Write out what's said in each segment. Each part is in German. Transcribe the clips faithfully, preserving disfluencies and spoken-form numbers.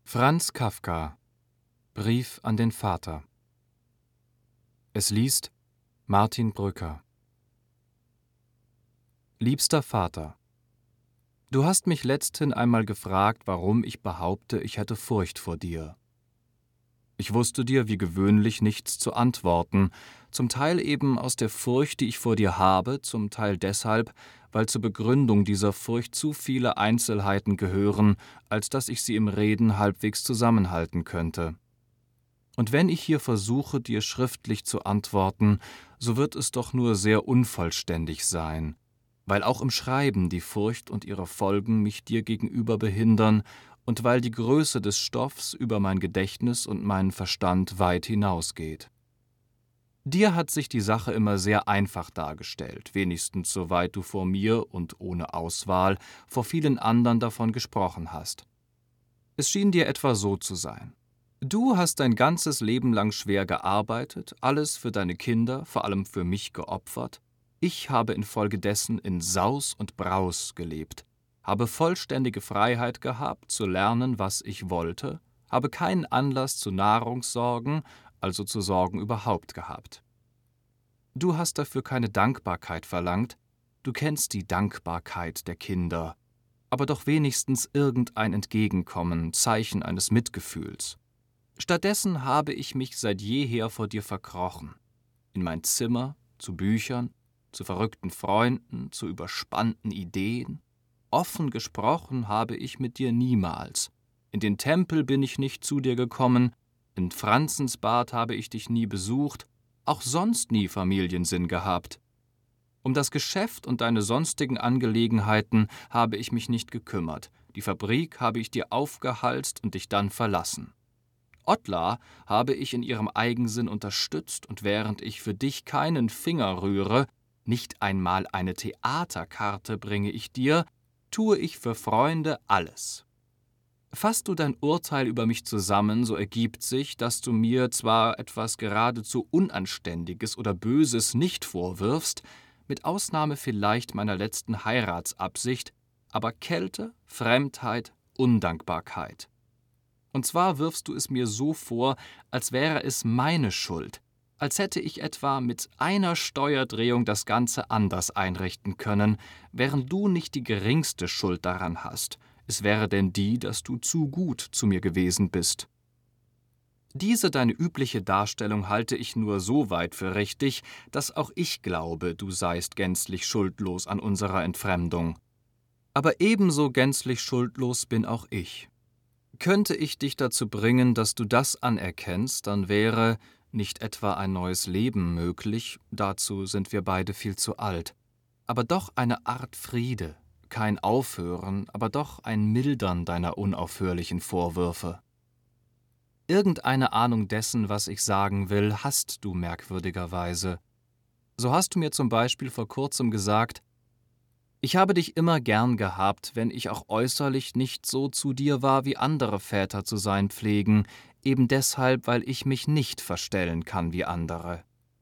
Franz Kafka: Brief an den Vater. Es liest Martin Brücker. Liebster Vater, du hast mich letzthin einmal gefragt, warum ich behaupte, ich hätte Furcht vor dir. Ich wusste dir wie gewöhnlich nichts zu antworten, zum Teil eben aus der Furcht, die ich vor dir habe, zum Teil deshalb, weil zur Begründung dieser Furcht zu viele Einzelheiten gehören, als dass ich sie im Reden halbwegs zusammenhalten könnte. Und wenn ich hier versuche, dir schriftlich zu antworten, so wird es doch nur sehr unvollständig sein, weil auch im Schreiben die Furcht und ihre Folgen mich dir gegenüber behindern und weil die Größe des Stoffs über mein Gedächtnis und meinen Verstand weit hinausgeht. Dir hat sich die Sache immer sehr einfach dargestellt, wenigstens soweit du vor mir und ohne Auswahl vor vielen anderen davon gesprochen hast. Es schien dir etwa so zu sein: Du hast dein ganzes Leben lang schwer gearbeitet, alles für deine Kinder, vor allem für mich geopfert. Ich habe infolgedessen in Saus und Braus gelebt, habe vollständige Freiheit gehabt, zu lernen, was ich wollte, habe keinen Anlass zu Nahrungssorgen, also zu Sorgen überhaupt gehabt. Du hast dafür keine Dankbarkeit verlangt, du kennst die Dankbarkeit der Kinder, aber doch wenigstens irgendein Entgegenkommen, Zeichen eines Mitgefühls. Stattdessen habe ich mich seit jeher vor dir verkrochen, in mein Zimmer, zu Büchern, zu verrückten Freunden, zu überspannten Ideen. Offen gesprochen habe ich mit dir niemals. In den Tempel bin ich nicht zu dir gekommen, in Franzensbad habe ich dich nie besucht, auch sonst nie Familiensinn gehabt. Um das Geschäft und deine sonstigen Angelegenheiten habe ich mich nicht gekümmert, die Fabrik habe ich dir aufgehalst und dich dann verlassen. Ottla habe ich in ihrem Eigensinn unterstützt, und während ich für dich keinen Finger rühre, nicht einmal eine Theaterkarte bringe ich dir, tue ich für Freunde alles. Fasst du dein Urteil über mich zusammen, so ergibt sich, dass du mir zwar etwas geradezu Unanständiges oder Böses nicht vorwirfst, mit Ausnahme vielleicht meiner letzten Heiratsabsicht, aber Kälte, Fremdheit, Undankbarkeit. Und zwar wirfst du es mir so vor, als wäre es meine Schuld, als hätte ich etwa mit einer Steuerdrehung das Ganze anders einrichten können, während du nicht die geringste Schuld daran hast. Es wäre denn die, dass du zu gut zu mir gewesen bist. Diese deine übliche Darstellung halte ich nur so weit für richtig, dass auch ich glaube, du seist gänzlich schuldlos an unserer Entfremdung. Aber ebenso gänzlich schuldlos bin auch ich. Könnte ich dich dazu bringen, dass du das anerkennst, dann wäre nicht etwa ein neues Leben möglich, dazu sind wir beide viel zu alt, aber doch eine Art Friede, kein Aufhören, aber doch ein Mildern deiner unaufhörlichen Vorwürfe. Irgendeine Ahnung dessen, was ich sagen will, hast du merkwürdigerweise. So hast du mir zum Beispiel vor kurzem gesagt: Ich habe dich immer gern gehabt, wenn ich auch äußerlich nicht so zu dir war, wie andere Väter zu sein pflegen, eben deshalb, weil ich mich nicht verstellen kann wie andere.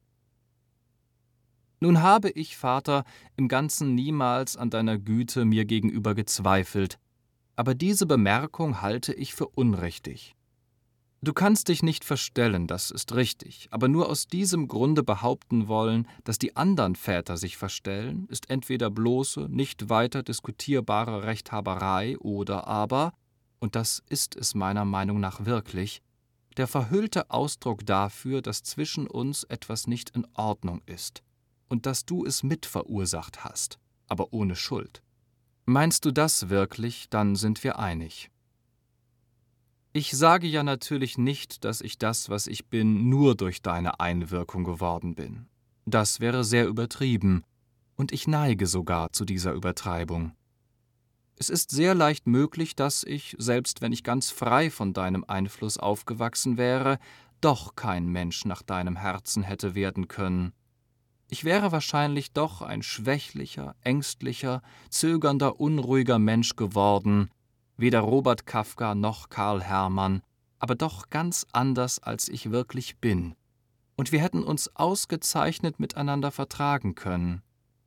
Nun habe ich, Vater, im Ganzen niemals an deiner Güte mir gegenüber gezweifelt, aber diese Bemerkung halte ich für unrichtig. Du kannst dich nicht verstellen, das ist richtig, aber nur aus diesem Grunde behaupten wollen, dass die anderen Väter sich verstellen, ist entweder bloße, nicht weiter diskutierbare Rechthaberei oder aber, und das ist es meiner Meinung nach wirklich, der verhüllte Ausdruck dafür, dass zwischen uns etwas nicht in Ordnung ist und dass du es mitverursacht hast, aber ohne Schuld. Meinst du das wirklich, dann sind wir einig. Ich sage ja natürlich nicht, dass ich das, was ich bin, nur durch deine Einwirkung geworden bin. Das wäre sehr übertrieben, und ich neige sogar zu dieser Übertreibung. Es ist sehr leicht möglich, dass ich, selbst wenn ich ganz frei von deinem Einfluss aufgewachsen wäre, doch kein Mensch nach deinem Herzen hätte werden können. Ich wäre wahrscheinlich doch ein schwächlicher, ängstlicher, zögernder, unruhiger Mensch geworden, weder Robert Kafka noch Karl Hermann, aber doch ganz anders, als ich wirklich bin. Und wir hätten uns ausgezeichnet miteinander vertragen können.